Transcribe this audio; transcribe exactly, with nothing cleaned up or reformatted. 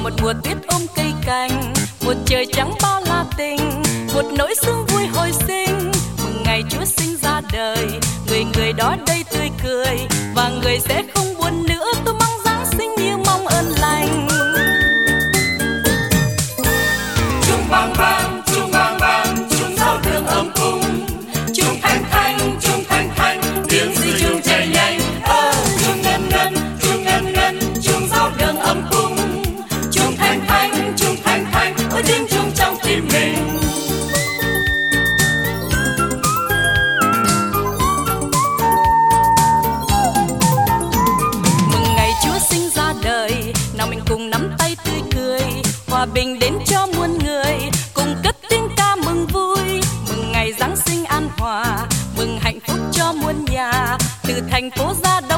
một mùa tuyết ôm cây cành, một trời trắng bao la tình, một nỗi sương vui hồi sinh. Mừng ngày Chúa sinh ra đời, người người đó đây tươi cười, và người sẽ không buồn nữa. Tôi mong Giáng sinh như mong ơn lành. Chuông vang vang, chuông vang vang, chuông giao đường ấm cung. Chuông thanh thanh, chuông thanh thanh, tiếng gì chuông chạy nhanh. Ơ, chuông ngân ngân, chuông ngân ngân, chuông giao đường ấm cung. Chuông thanh thanh, chuông thanh thanh, ôi tiếng chuông trong tim mình. Mừng ngày Chúa sinh ra đời, nào mình cùng nắm tay tươi cười, hòa bình đến cho muôn người, cùng cất tiếng ca mừng vui. Mừng ngày Giáng sinh an hòa, mừng hạnh phúc cho muôn nhà, từ thành phố ra đông